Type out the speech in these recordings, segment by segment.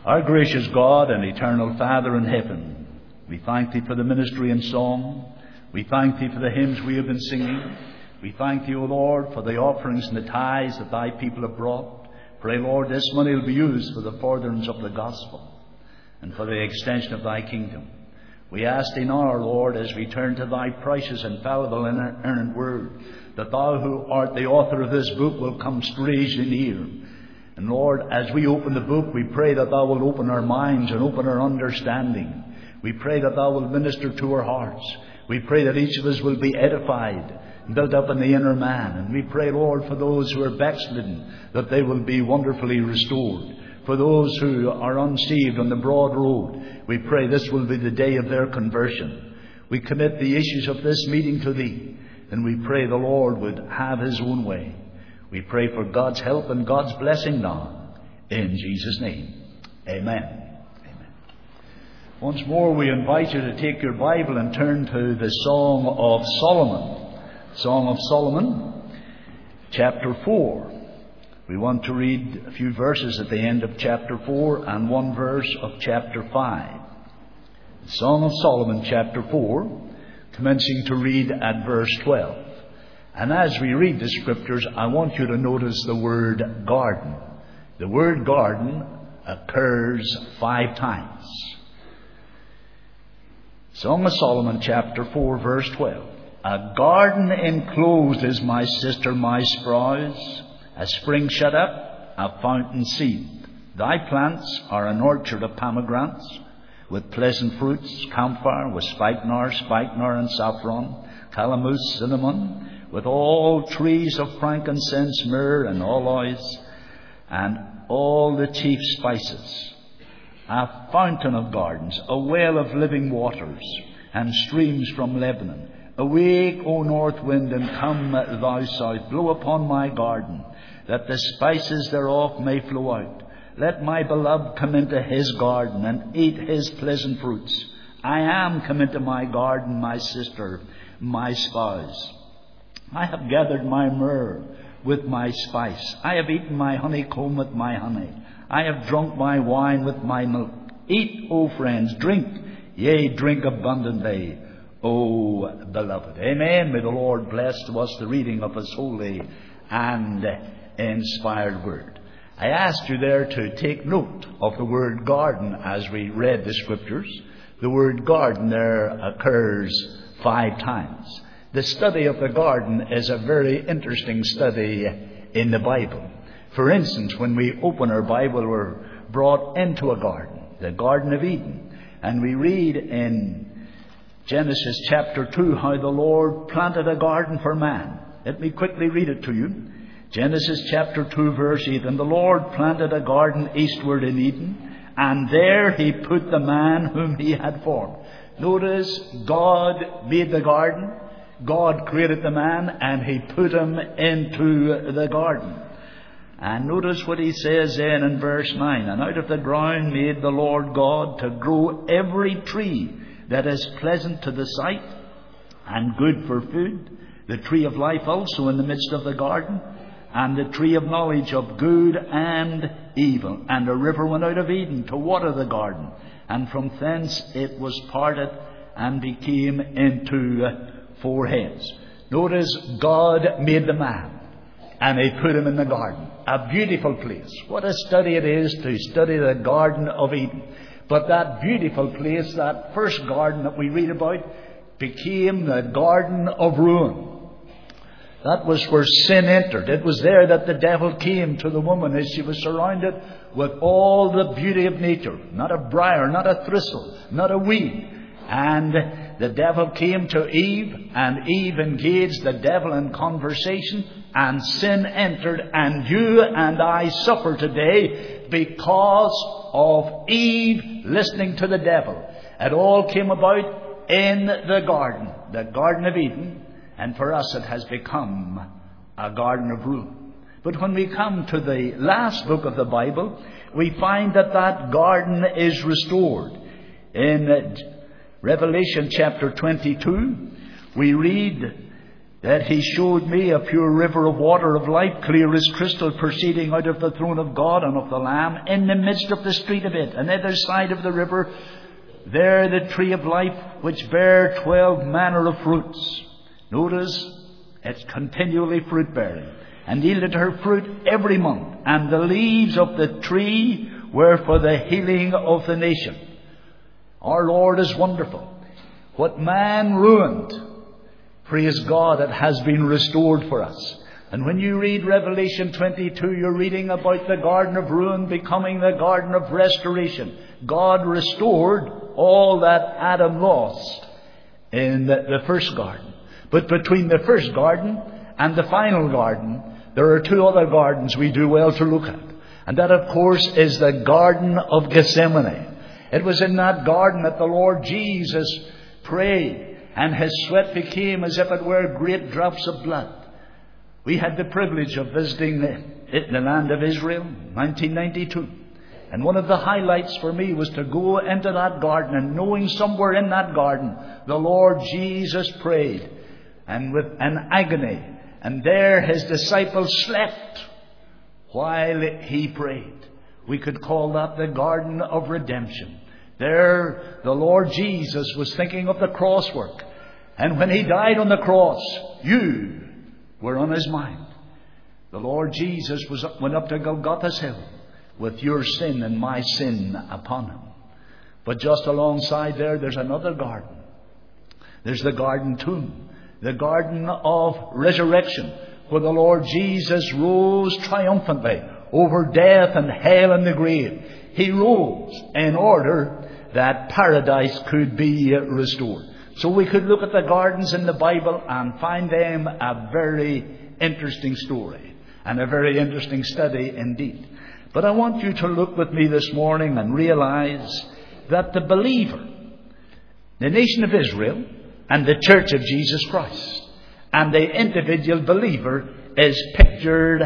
Our gracious God and eternal Father in heaven, we thank Thee for the ministry and song. We thank Thee for the hymns we have been singing. We thank Thee, O Lord, for the offerings and the tithes that Thy people have brought. Pray, Lord, this money will be used for the furtherance of the gospel and for the extension of Thy kingdom. We ask Thee now, our Lord, as we turn to Thy precious, infallible, and inerrant word, that Thou who art the author of this book will come strangely near. And Lord, as we open the book, we pray that Thou will open our minds and open our understanding. We pray that Thou will minister to our hearts. We pray that each of us will be edified, built up in the inner man. And we pray, Lord, for those who are backslidden, that they will be wonderfully restored. For those who are unsaved on the broad road, we pray this will be the day of their conversion. We commit the issues of this meeting to Thee, and we pray the Lord would have His own way. We pray for God's help and God's blessing now. In Jesus' name. Amen. Amen. Once more, we invite you to take your Bible and turn to the Song of Solomon. Song of Solomon, chapter 4. We want to read a few verses at the end of chapter 4 and one verse of chapter 5. The Song of Solomon, chapter 4, commencing to read at verse 12. And as we read the scriptures, I want you to notice the word garden. The word garden occurs 5 times. Song of Solomon, chapter 4, verse 12. A garden enclosed is my sister, my spouse, a spring shut up, a fountain seed. Thy plants are an orchard of pomegranates, with pleasant fruits, camphor, with spikenard and saffron, calamus, cinnamon, with all trees of frankincense, myrrh, and aloes, and all the chief spices. A fountain of gardens, a well of living waters, and streams from Lebanon. Awake, O north wind, and come, thou south. Blow upon my garden, that the spices thereof may flow out. Let my beloved come into his garden, and eat his pleasant fruits. I am come into my garden, my sister, my spouse. I have gathered my myrrh with my spice. I have eaten my honeycomb with my honey. I have drunk my wine with my milk. Eat, O friends, drink, yea, drink abundantly, O beloved. Amen. May the Lord bless to us the reading of His holy and inspired word. I asked you there to take note of the word garden as we read the scriptures. The word garden there occurs 5 times. The study of the garden is a very interesting study in the Bible. For instance, when we open our Bible, we're brought into a garden, the Garden of Eden. And we read in Genesis chapter 2 how the Lord planted a garden for man. Let me quickly read it to you. Genesis chapter 2 verse 8. And the Lord planted a garden eastward in Eden, and there He put the man whom He had formed. Notice, God made the garden. God created the man, and He put him into the garden. And notice what He says then in verse 9. And out of the ground made the Lord God to grow every tree that is pleasant to the sight and good for food, the tree of life also in the midst of the garden, and the tree of knowledge of good and evil. And a river went out of Eden to water the garden, and from thence it was parted and became into 4 heads. Notice, God made the man, and He put him in the garden. A beautiful place. What a study it is to study the Garden of Eden. But that beautiful place, that first garden that we read about, became the garden of ruin. That was where sin entered. It was there that the devil came to the woman as she was surrounded with all the beauty of nature. Not a briar, not a thistle, not a weed. And the devil came to Eve, and Eve engaged the devil in conversation, and sin entered, and you and I suffer today because of Eve listening to the devil. It all came about in the Garden of Eden, and for us it has become a garden of ruin. But when we come to the last book of the Bible, we find that that garden is restored. In Revelation chapter 22, we read that he showed me a pure river of water of life, clear as crystal, proceeding out of the throne of God and of the Lamb, in the midst of the street of it. On the other side of the river, there the tree of life, which bare 12 manner of fruits. Notice, it's continually fruit-bearing, and yielded her fruit every month. And the leaves of the tree were for the healing of the nation. Our Lord is wonderful. What man ruined, praise God, it has been restored for us. And when you read Revelation 22, you're reading about the garden of ruin becoming the garden of restoration. God restored all that Adam lost in the first garden. But between the first garden and the final garden, there are two other gardens we do well to look at. And that, of course, is the Garden of Gethsemane. It was in that garden that the Lord Jesus prayed, and his sweat became as if it were great drops of blood. We had the privilege of visiting the land of Israel in 1992. And one of the highlights for me was to go into that garden, and knowing somewhere in that garden the Lord Jesus prayed, and with an agony. And there his disciples slept while he prayed. We could call that the Garden of Redemption. There the Lord Jesus was thinking of the cross work. And when he died on the cross, you were on his mind. The Lord Jesus went up to Golgotha's hill with your sin and my sin upon him. But just alongside there's another garden. There's the garden tomb, the garden of resurrection, where the Lord Jesus rose triumphantly over death and hell and the grave. He rose in order that paradise could be restored. So we could look at the gardens in the Bible and find them a very interesting story and a very interesting study indeed. But I want you to look with me this morning and realize that the believer, the nation of Israel, and the church of Jesus Christ, and the individual believer is pictured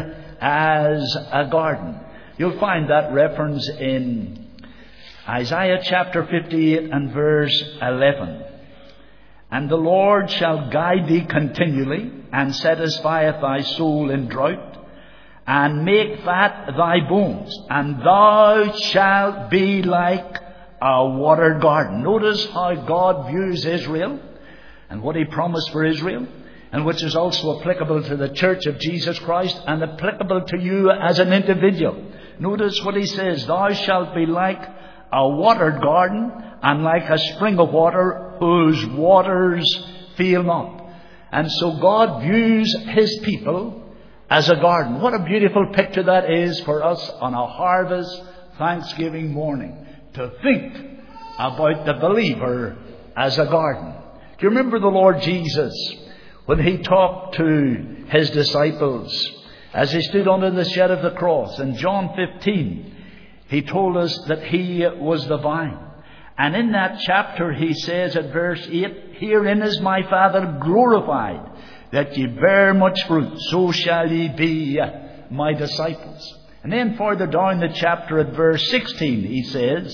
as a garden. You'll find that reference in Isaiah chapter 58 and verse 11. And the Lord shall guide thee continually, and satisfieth thy soul in drought, and make fat thy bones, and thou shalt be like a watered garden. Notice how God views Israel and what he promised for Israel, and which is also applicable to the church of Jesus Christ and applicable to you as an individual. Notice what he says, thou shalt be like a watered garden, and like a spring of water whose waters fail not. And so God views his people as a garden. What a beautiful picture that is for us on a harvest Thanksgiving morning, to think about the believer as a garden. Do you remember the Lord Jesus when he talked to his disciples as he stood under the shed of the cross? In John 15, he told us that he was the vine. And in that chapter he says at verse 8, herein is my Father glorified, that ye bear much fruit, so shall ye be my disciples. And then further down the chapter at verse 16 he says,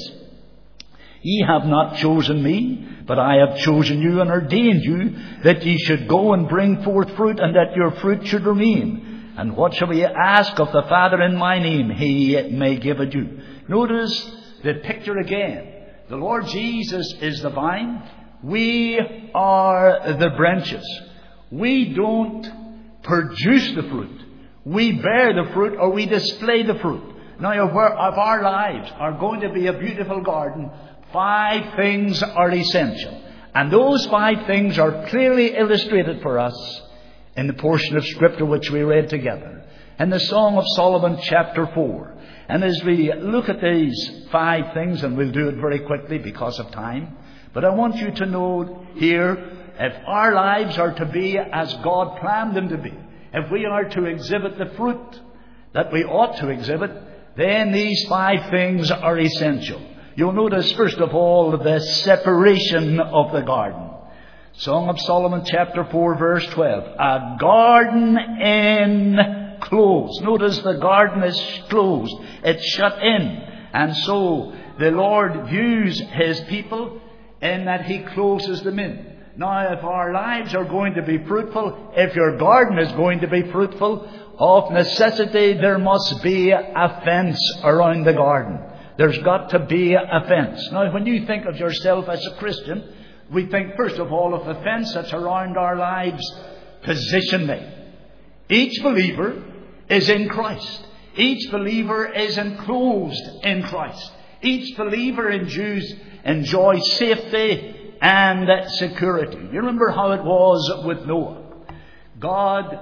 ye have not chosen me, but I have chosen you and ordained you, that ye should go and bring forth fruit, and that your fruit should remain. And what shall we ask of the Father in my name, he may give it you. Notice the picture again. The Lord Jesus is the vine. We are the branches. We don't produce the fruit. We bear the fruit, or we display the fruit. Now, if our lives are going to be a beautiful garden, 5 things are essential. And those 5 things are clearly illustrated for us in the portion of Scripture which we read together, in the Song of Solomon chapter 4. And as we look at these 5 things, and we'll do it very quickly because of time, but I want you to know here, if our lives are to be as God planned them to be, if we are to exhibit the fruit that we ought to exhibit, then these 5 things are essential. You'll notice, first of all, the separation of the garden. Song of Solomon chapter 4 verse 12. A garden enclosed. Notice the garden is closed. It's shut in. And so the Lord views his people in that he closes them in. Now, if our lives are going to be fruitful, if your garden is going to be fruitful, of necessity there must be a fence around the garden. There's got to be a fence. Now, when you think of yourself as a Christian, we think first of all of the fence that's around our lives positionally. Each believer is in Christ. Each believer is enclosed in Christ. Each believer enjoys safety and security. You remember how it was with Noah. God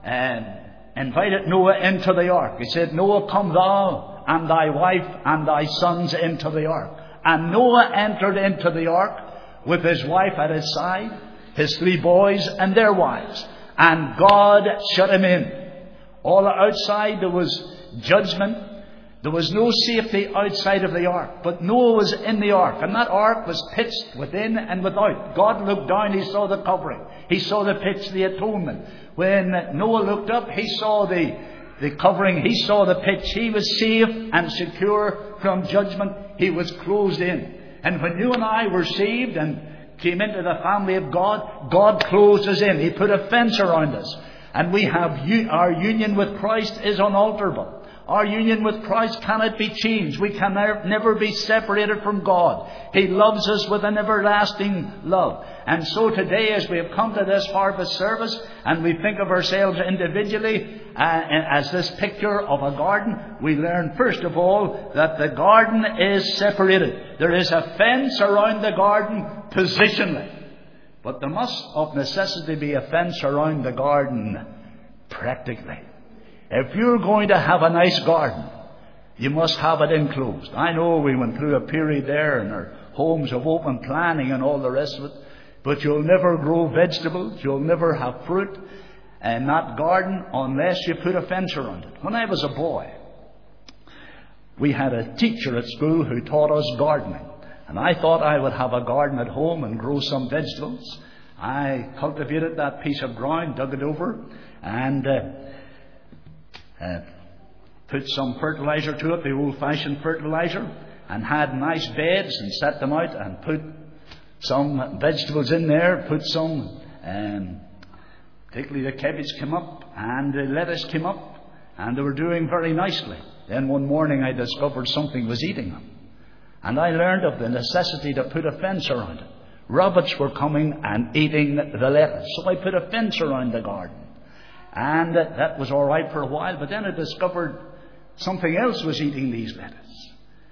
invited Noah into the ark. He said, Noah, come thou and thy wife and thy sons into the ark. And Noah entered into the ark with his wife at his side, his 3 boys and their wives. And God shut him in. All outside there was judgment. There was no safety outside of the ark. But Noah was in the ark. And that ark was pitched within and without. God looked down, He saw the covering. He saw the pitch, the atonement. When Noah looked up, he saw the covering. He saw the pitch. He was safe and secure from judgment. He was closed in. And when you and I were saved and came into the family of God, God closed us in. He put a fence around us. And we have our union with Christ is unalterable. Our union with Christ cannot be changed. We can never be separated from God. He loves us with an everlasting love. And so today, as we have come to this harvest service and we think of ourselves individually as this picture of a garden, we learn first of all that the garden is separated. There is a fence around the garden positionally. But there must of necessity be a fence around the garden practically. If you're going to have a nice garden, you must have it enclosed. I know we went through a period there in our homes of open planning and all the rest of it, but you'll never grow vegetables, you'll never have fruit in that garden unless you put a fence around it. When I was a boy, we had a teacher at school who taught us gardening. And I thought I would have a garden at home and grow some vegetables. I cultivated that piece of ground, dug it over, and put some fertilizer to it, the old-fashioned fertilizer, and had nice beds and set them out and put some vegetables in there, put some, particularly the cabbage came up and the lettuce came up, and they were doing very nicely. Then one morning I discovered something was eating them. And I learned of the necessity to put a fence around it. Rabbits were coming and eating the lettuce. So I put a fence around the garden. And that was all right for a while. But then I discovered something else was eating these lettuce.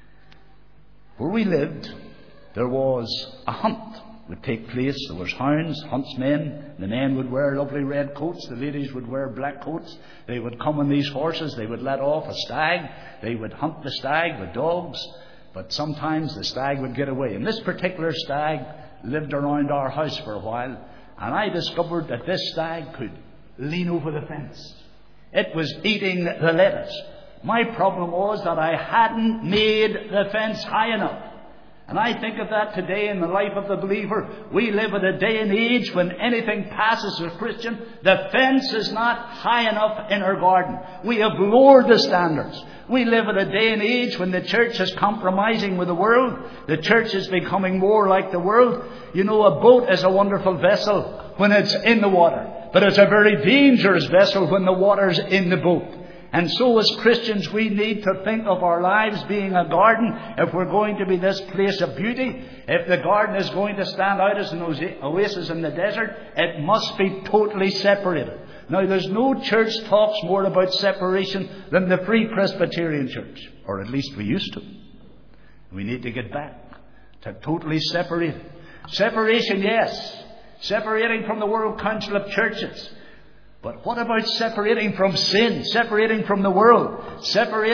Where we lived, there was a hunt would take place. There was hounds, huntsmen. The men would wear lovely red coats. The ladies would wear black coats. They would come on these horses. They would let off a stag. They would hunt the stag with dogs. But sometimes the stag would get away. And this particular stag lived around our house for a while. And I discovered that this stag could lean over the fence. It was eating the lettuce. My problem was that I hadn't made the fence high enough. And I think of that today in the life of the believer. We live in a day and age when anything passes as a Christian, the fence is not high enough in our garden. We have lowered the standards. We live in a day and age when the church is compromising with the world. The church is becoming more like the world. You know, a boat is a wonderful vessel when it's in the water. But it's a very dangerous vessel when the water's in the boat. And so as Christians, we need to think of our lives being a garden. If we're going to be this place of beauty, if the garden is going to stand out as an oasis in the desert, it must be totally separated. Now, there's no church talks more about separation than the Free Presbyterian Church. Or at least we used to. We need to get back to totally separated. Separation, yes. Separating from the World Council of Churches. But what about separating from sin? Separating from the world?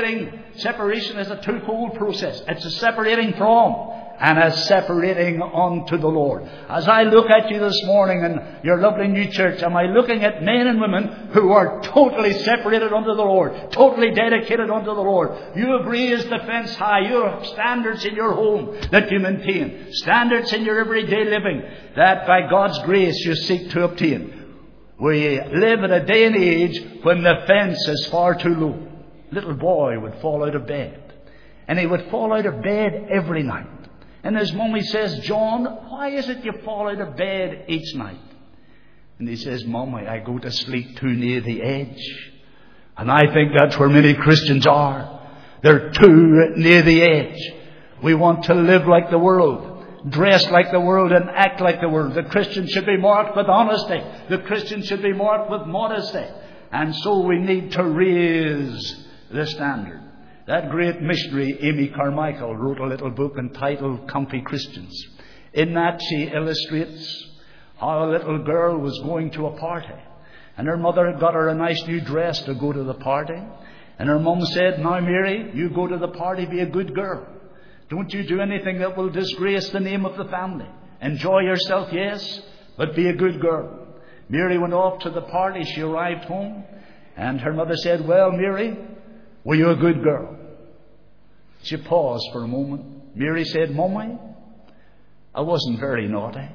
Separation is a twofold process. It's a separating from and a separating unto the Lord. As I look at you this morning in your lovely new church, am I looking at men and women who are totally separated unto the Lord, totally dedicated unto the Lord? You have raised the fence high. You have standards in your home that you maintain, standards in your everyday living that by God's grace you seek to obtain. We live in a day and age when the fence is far too low. Little boy would fall out of bed. And he would fall out of bed every night. And his mummy says, John, why is it you fall out of bed each night? And he says, Mummy, I go to sleep too near the edge. And I think that's where many Christians are. They're too near the edge. We want to live like the world, dress like the world, and act like the world. The Christian should be marked with honesty. The Christian should be marked with modesty. And so we need to raise the standard. That great missionary, Amy Carmichael, wrote a little book entitled Comfy Christians. In that she illustrates how a little girl was going to a party. And her mother had got her a nice new dress to go to the party. And her mum said, now Mary, you go to the party, be a good girl. Don't you do anything that will disgrace the name of the family. Enjoy yourself, yes, but be a good girl. Mary went off to the party. She arrived home. And her mother said, well, Mary, were you a good girl? She paused for a moment. Mary said, Mummy, I wasn't very naughty.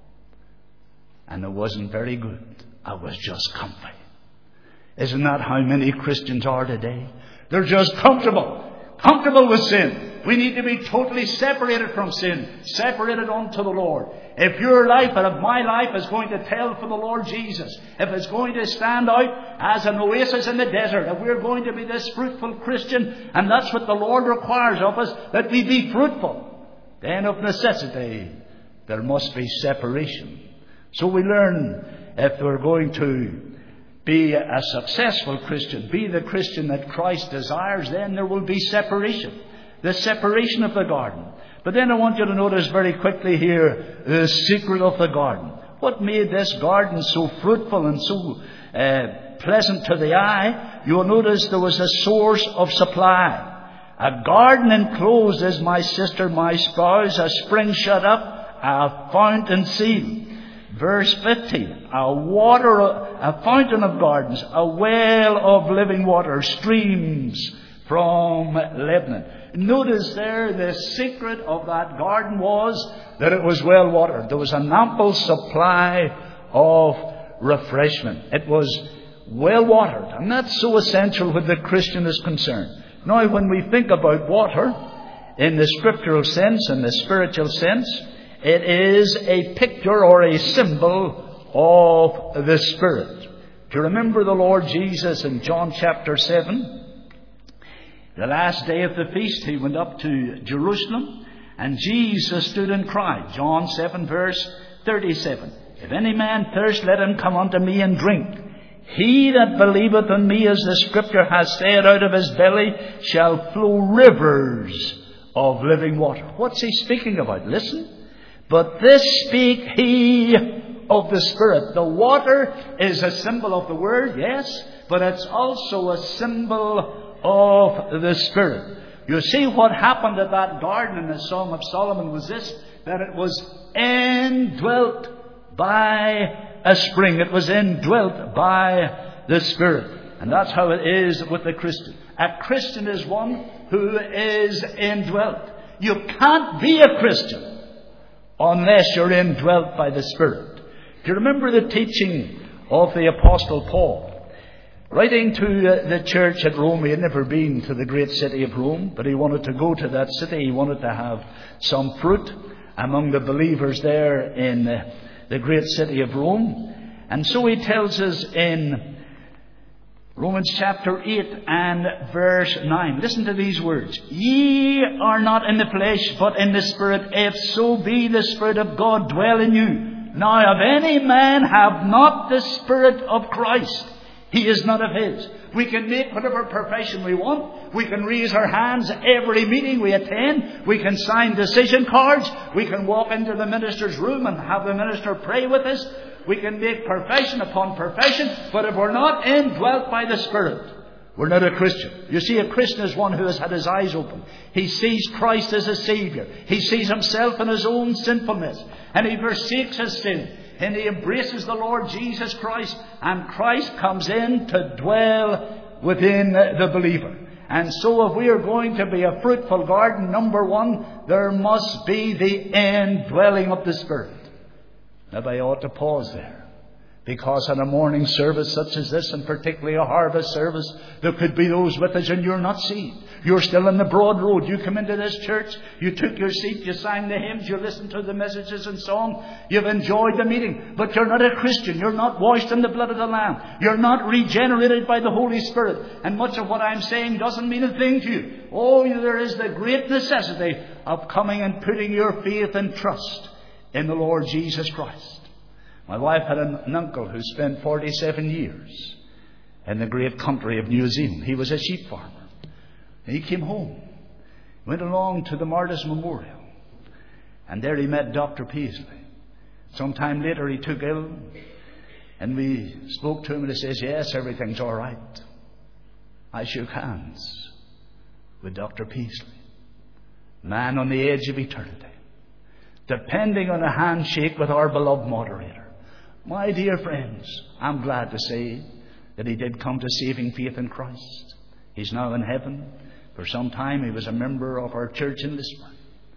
And I wasn't very good. I was just comfy. Isn't that how many Christians are today? They're just comfortable with sin. We need to be totally separated from sin, separated unto the Lord. If your life and if my life is going to tell for the Lord Jesus, if it's going to stand out as an oasis in the desert, if we're going to be this fruitful Christian, and that's what the Lord requires of us, that we be fruitful, then of necessity there must be separation. So we learn, if we're going to be a successful Christian, be the Christian that Christ desires, then there will be separation. The separation of the garden. But then I want you to notice very quickly here the secret of the garden. What made this garden so fruitful and so pleasant to the eye? You'll notice there was a source of supply. A garden enclosed is my sister, my spouse, a spring shut up, a fountain sealed. Verse 15, a fountain of gardens, a well of living water, streams from Lebanon. Notice there the secret of that garden was that it was well watered. There was an ample supply of refreshment. It was well watered. And that's so essential when the Christian is concerned. Now, when we think about water in the scriptural sense and the spiritual sense, it is a picture or a symbol of the Spirit. Do you remember the Lord Jesus in John chapter 7? The last day of the feast, he went up to Jerusalem, and Jesus stood and cried. John 7 verse 37. If any man thirst, let him come unto me and drink. He that believeth on me, as the scripture has said, out of his belly shall flow rivers of living water. What's he speaking about? Listen. But this speak he of the Spirit. The water is a symbol of the Word, yes, but it's also a symbol of the Spirit. You see, what happened at that garden in the Song of Solomon was this, that it was indwelt by a spring. It was indwelt by the Spirit. And that's how it is with the Christian. A Christian is one who is indwelt. You can't be a Christian unless you're indwelt by the Spirit. Do you remember the teaching of the Apostle Paul? Writing to the church at Rome, he had never been to the great city of Rome, but he wanted to go to that city. He wanted to have some fruit among the believers there in the great city of Rome. And so he tells us in Romans chapter 8 and verse 9. Listen to these words. Ye are not in the flesh, but in the Spirit, if so be the Spirit of God dwell in you. Now if any man have not the Spirit of Christ, he is not of his. We can make whatever profession we want. We can raise our hands every meeting we attend. We can sign decision cards. We can walk into the minister's room and have the minister pray with us. We can make profession upon profession, but if we're not indwelt by the Spirit, we're not a Christian. You see, a Christian is one who has had his eyes open. He sees Christ as a Saviour. He sees himself in his own sinfulness, and he forsakes his sin, and he embraces the Lord Jesus Christ, and Christ comes in to dwell within the believer. And so if we are going to be a fruitful garden, number one, there must be the indwelling of the Spirit. Now I ought to pause there. Because in a morning service such as this, and particularly a harvest service, there could be those with us and you're not saved. You're still in the broad road. You come into this church, you took your seat, you sang the hymns, you listened to the messages and song, you've enjoyed the meeting, but you're not a Christian. You're not washed in the blood of the Lamb. You're not regenerated by the Holy Spirit. And much of what I'm saying doesn't mean a thing to you. Oh, there is the great necessity of coming and putting your faith and trust in the Lord Jesus Christ. My wife had an uncle who spent 47 years in the great country of New Zealand. He was a sheep farmer. And he came home, went along to the Martyrs Memorial, and there he met Dr. Paisley. Sometime later he took ill, and we spoke to him, and he says, yes, everything's all right. I shook hands with Dr. Paisley, man on the edge of eternity, depending on a handshake with our beloved moderator. My dear friends, I'm glad to say that he did come to saving faith in Christ. He's now in heaven. For some time he was a member of our church in Lisbon.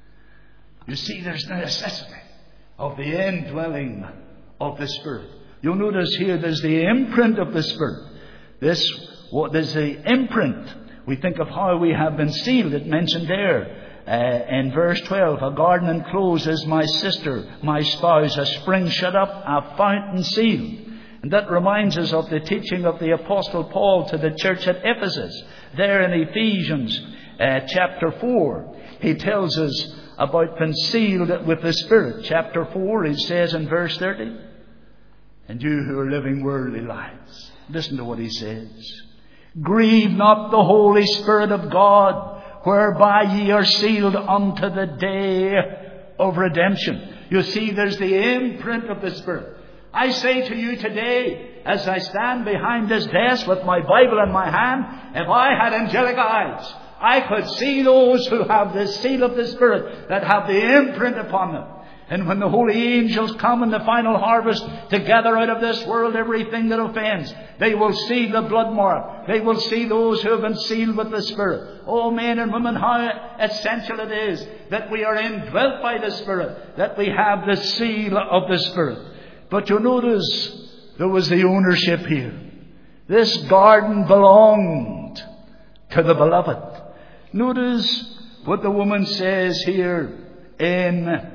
You see, there's the necessity of the indwelling of the Spirit. You'll notice here there's the imprint of the Spirit. There's the imprint. We think of how we have been sealed. It mentioned there in verse 12, a garden enclosed is my sister, my spouse, a spring shut up, a fountain sealed. And that reminds us of the teaching of the Apostle Paul to the church at Ephesus. There in Ephesians chapter 4, he tells us about being sealed with the Spirit. Chapter 4, he says in verse 30, and you who are living worldly lives, listen to what he says. Grieve not the Holy Spirit of God, whereby ye are sealed unto the day of redemption. You see, there's the imprint of the Spirit. I say to you today, as I stand behind this desk with my Bible in my hand, if I had angelic eyes, I could see those who have the seal of the Spirit, that have the imprint upon them. And when the holy angels come in the final harvest to gather out of this world everything that offends, they will see the blood mark. They will see those who have been sealed with the Spirit. Oh, men and women, how essential it is that we are indwelt by the Spirit, that we have the seal of the Spirit. But you notice there was the ownership here. This garden belonged to the beloved. Notice what the woman says here in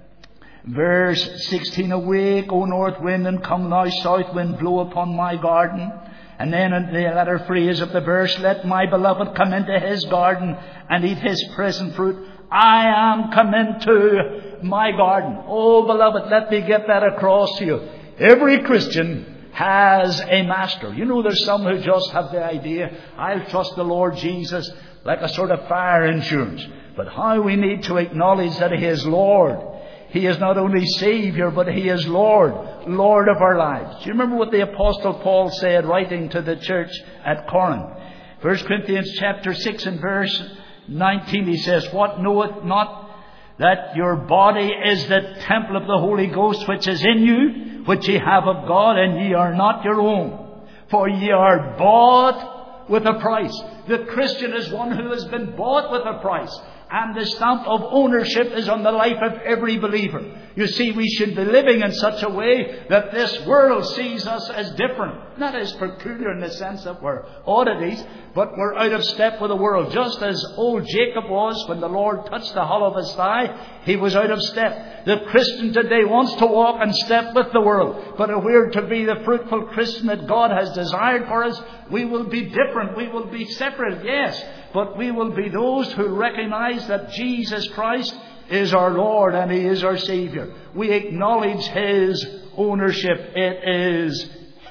verse 16, awake, O north wind, and come thou south wind, blow upon my garden. And then in the latter phrase of the verse, let my beloved come into his garden and eat his present fruit. I am come into my garden. Oh, beloved, let me get that across to you. Every Christian has a master. You know, there's some who just have the idea, I'll trust the Lord Jesus like a sort of fire insurance. But how we need to acknowledge that He is Lord. He is not only Savior, but He is Lord, Lord of our lives. Do you remember what the Apostle Paul said, writing to the church at Corinth? 1 Corinthians chapter 6 and verse 19, he says, what knoweth not that your body is the temple of the Holy Ghost which is in you, which ye have of God, and ye are not your own, for ye are bought with a price. The Christian is one who has been bought with a price. And the stamp of ownership is on the life of every believer. You see, we should be living in such a way that this world sees us as different. Not as peculiar in the sense that we're oddities, but we're out of step with the world. Just as old Jacob was when the Lord touched the hollow of his thigh, he was out of step. The Christian today wants to walk in step with the world. But if we're to be the fruitful Christian that God has desired for us, we will be different. We will be separate, yes. But we will be those who recognize that Jesus Christ is our Lord and He is our Savior. We acknowledge His ownership. It is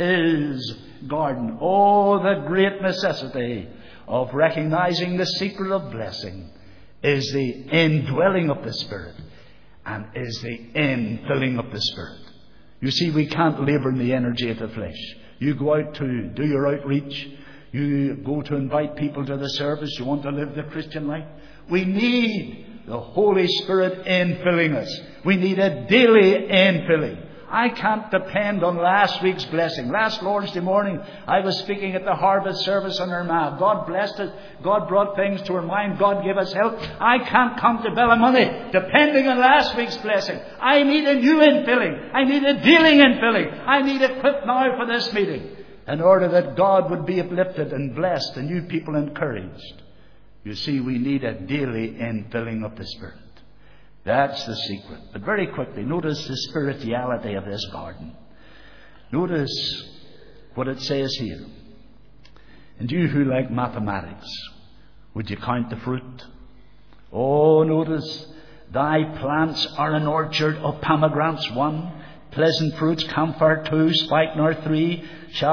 His garden. Oh, the great necessity of recognizing the secret of blessing is the indwelling of the Spirit and is the infilling of the Spirit. You see, we can't labor in the energy of the flesh. You go out to do your outreach. You go to invite people to the service. You want to live the Christian life. We need the Holy Spirit infilling us. We need a daily infilling. I can't depend on last week's blessing. Last Lord's Day morning, I was speaking at the harvest service on Armagh. God blessed it. God brought things to our mind. God gave us help. I can't come to Ballymoney depending on last week's blessing. I need a new infilling. I need a dealing infilling. I need equipped now for this meeting, in order that God would be uplifted and blessed and you people encouraged. You see, we need a daily infilling of the Spirit. That's the secret. But very quickly, notice the spirituality of this garden. Notice what it says here. And you who like mathematics, would you count the fruit? Oh, notice, thy plants are an orchard of pomegranates 1, pleasant fruits, camphor 2, spikenard 3,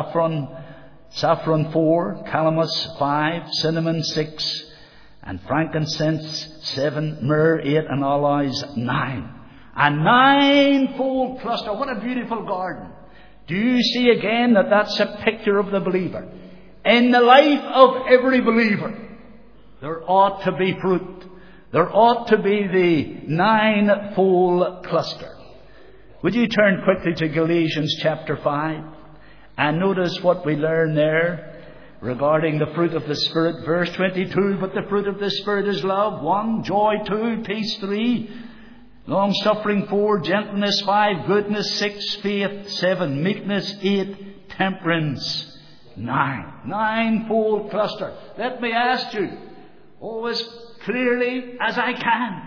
saffron 4, calamus 5, cinnamon 6, and frankincense 7, myrrh 8, and aloes 9. A 9-fold cluster. What a beautiful garden. Do you see again that that's a picture of the believer? In the life of every believer, there ought to be fruit. There ought to be the 9-fold cluster. Would you turn quickly to Galatians chapter 5 and notice what we learn there regarding the fruit of the Spirit. Verse 22, but the fruit of the Spirit is love, 1, joy 2, peace 3, long-suffering 4, gentleness 5, goodness 6, faith 7, meekness 8, temperance 9. 9-fold cluster. Let me ask you, as clearly as I can,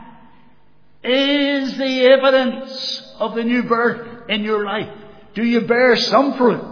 is the evidence of the new birth in your life? Do you bear some fruit?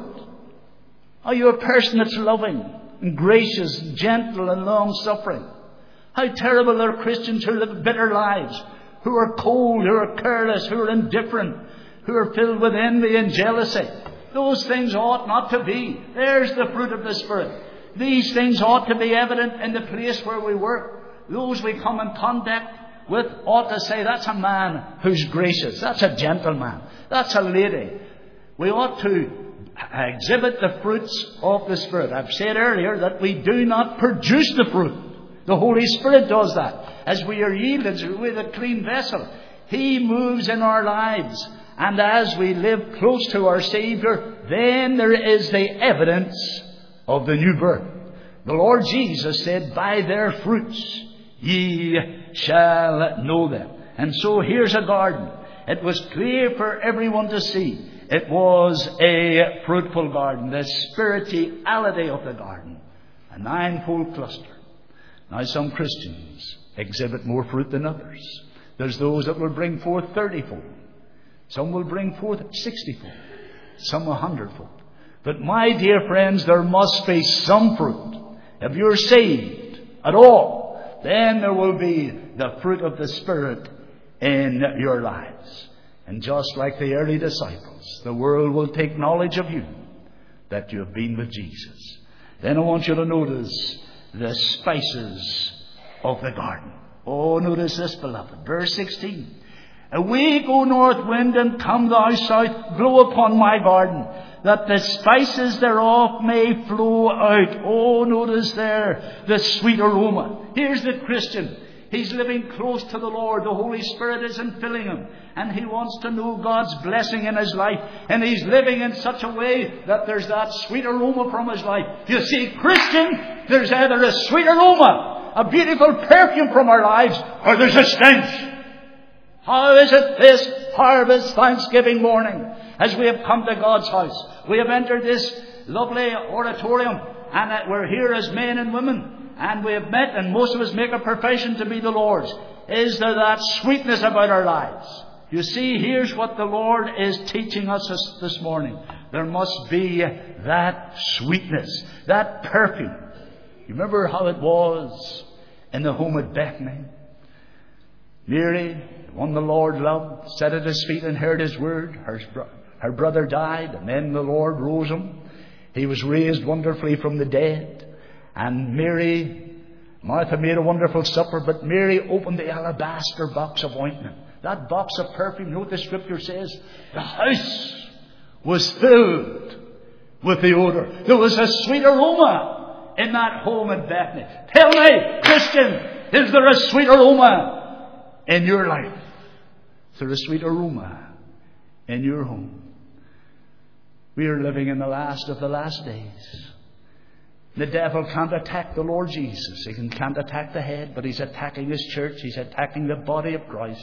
Are you a person that's loving and gracious, gentle and long-suffering? How terrible are Christians who live bitter lives, who are cold, who are careless, who are indifferent, who are filled with envy and jealousy. Those things ought not to be. There's the fruit of the Spirit. These things ought to be evident in the place where we work. Those we come in contact with ought to say, that's a man who's gracious. That's a gentleman. That's a lady. We ought to exhibit the fruits of the Spirit. I've said earlier that we do not produce the fruit. The Holy Spirit does that. As we are yielded with a clean vessel, He moves in our lives. And as we live close to our Savior, then there is the evidence of the new birth. The Lord Jesus said, by their fruits ye shall know them. And so here's a garden. It was clear for everyone to see. It was a fruitful garden. The spirituality of the garden. A 9-fold cluster. Now some Christians exhibit more fruit than others. There's those that will bring forth 30-fold. Some will bring forth 60-fold. Some 100-fold. But my dear friends, there must be some fruit. If you're saved at all, then there will be the fruit of the Spirit in your lives. And just like the early disciples, the world will take knowledge of you, that you have been with Jesus. Then I want you to notice the spices of the garden. Oh, notice this, beloved. Verse 16. Awake, O north wind, and come thou south, blow upon my garden, that the spices thereof may flow out. Oh, notice there the sweet aroma. Here's the Christian. He's living close to the Lord. The Holy Spirit is infilling him. And he wants to know God's blessing in his life. And he's living in such a way that there's that sweet aroma from his life. You see, Christian, there's either a sweet aroma, a beautiful perfume from our lives, or there's a stench. How is it this harvest Thanksgiving morning, as we have come to God's house, we have entered this lovely auditorium, and we're here as men and women, and we have met, and most of us make a profession to be the Lord's. Is there that sweetness about our lives? You see, here's what the Lord is teaching us this morning. There must be that sweetness, that perfume. You remember how it was in the home at Bethany? Mary, the one the Lord loved, sat at His feet and heard His word. Her brother died, and then the Lord rose him. He was raised wonderfully from the dead. And Martha made a wonderful supper, but Mary opened the alabaster box of ointment. That box of perfume, you know what the Scripture says? The house was filled with the odor. There was a sweet aroma in that home at Bethany. Tell me, Christian, is there a sweet aroma in your life? Is there a sweet aroma in your home? We are living in the last of the last days. The devil can't attack the Lord Jesus. He can't attack the head, but he's attacking His church. He's attacking the body of Christ.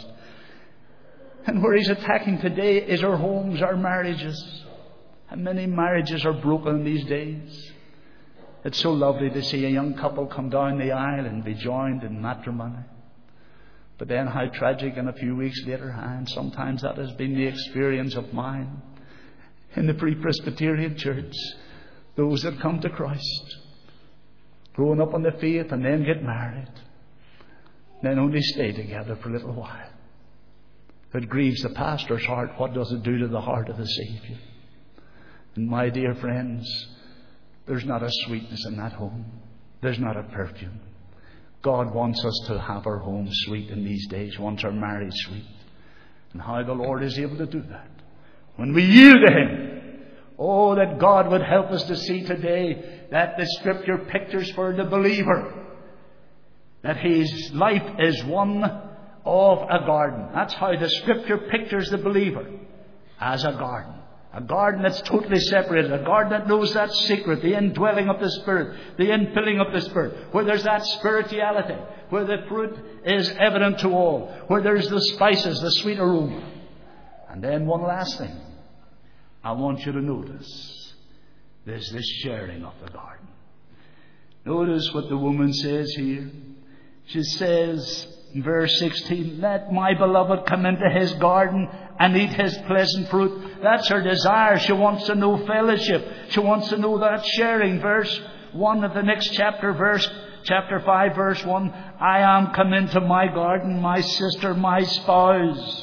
And where he's attacking today is our homes, our marriages. And many marriages are broken these days. It's so lovely to see a young couple come down the aisle and be joined in matrimony. But then how tragic, and a few weeks later, and sometimes that has been the experience of mine in the Pre-Presbyterian Church. Those that come to Christ, growing up in the faith, and then get married, then only stay together for a little while. If it grieves the pastor's heart, what does it do to the heart of the Saviour? And my dear friends, there's not a sweetness in that home. There's not a perfume. God wants us to have our home sweet in these days, wants our marriage sweet. And how the Lord is able to do that when we yield to Him. Oh, that God would help us to see today that the Scripture pictures for the believer that his life is one of a garden. That's how the Scripture pictures the believer, as a garden. A garden that's totally separated. A garden that knows that secret, the indwelling of the Spirit, the infilling of the Spirit, where there's that spirituality, where the fruit is evident to all, where there's the spices, the sweet aroma. And then one last thing I want you to notice. There's this sharing of the garden. Notice what the woman says here. She says in verse 16, let my beloved come into his garden and eat his pleasant fruit. That's her desire. She wants to know fellowship. She wants to know that sharing. Verse 1 of the next chapter, chapter 5, verse 1. I am come into my garden, my sister, my spouse.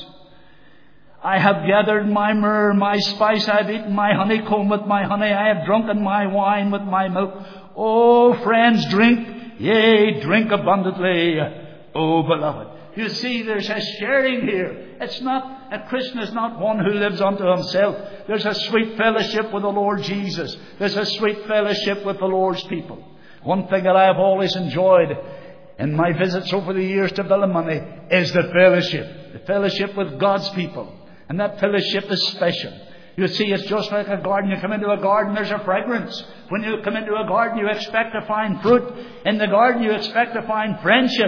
I have gathered my myrrh, my spice, I have eaten my honeycomb with my honey, I have drunken my wine with my milk. Oh, friends, drink, yea, drink abundantly, oh, beloved. You see, there's a sharing here. It's not, a Christian is not one who lives unto himself. There's a sweet fellowship with the Lord Jesus. There's a sweet fellowship with the Lord's people. One thing that I have always enjoyed in my visits over the years to Billimani is the fellowship with God's people. And that fellowship is special. You see, it's just like a garden. You come into a garden, there's a fragrance. When you come into a garden, you expect to find fruit. In the garden, you expect to find friendship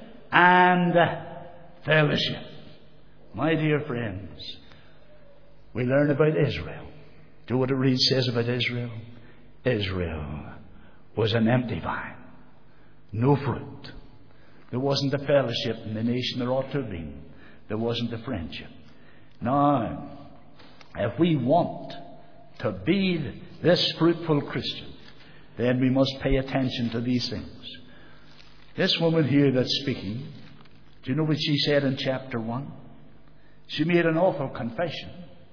and fellowship. My dear friends, we learn about Israel. Do what it says about Israel. Israel was an empty vine. No fruit. There wasn't the fellowship in the nation there ought to have been. There wasn't the friendship. Now, if we want to be this fruitful Christian, then we must pay attention to these things. This woman here that's speaking, do you know what she said in chapter 1? She made an awful confession.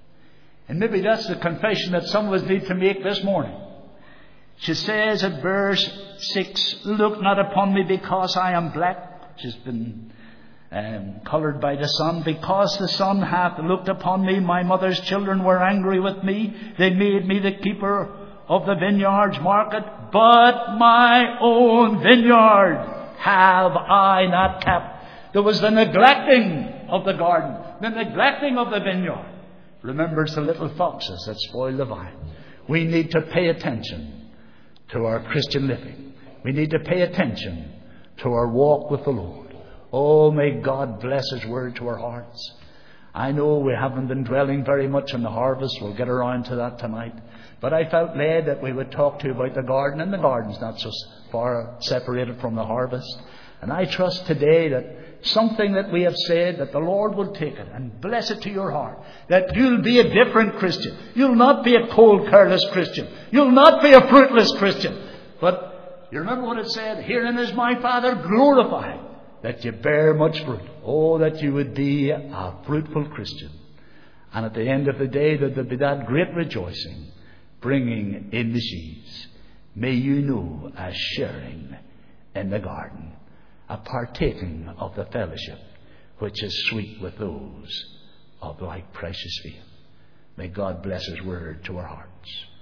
And maybe that's the confession that some of us need to make this morning. She says at verse 6, look not upon me because I am black. She's been coloured by the sun. Because the sun hath looked upon me, my mother's children were angry with me. They made me the keeper of the vineyard's market. But my own vineyard have I not kept. There was the neglecting of the garden, the neglecting of the vineyard. Remember, it's the little foxes that spoil the vine. We need to pay attention to our Christian living. We need to pay attention to our walk with the Lord. Oh, may God bless His word to our hearts. I know we haven't been dwelling very much on the harvest. We'll get around to that tonight. But I felt led that we would talk to you about the garden. And the garden's not so far separated from the harvest. And I trust today that something that we have said, that the Lord will take it and bless it to your heart. That you'll be a different Christian. You'll not be a cold, careless Christian. You'll not be a fruitless Christian. But you remember what it said? Herein is my Father glorified, that you bear much fruit. Oh, that you would be a fruitful Christian. And at the end of the day, that there'll be that great rejoicing, bringing in the sheaves. May you know a sharing in the garden, a partaking of the fellowship which is sweet with those of like precious faith. May God bless His word to our hearts.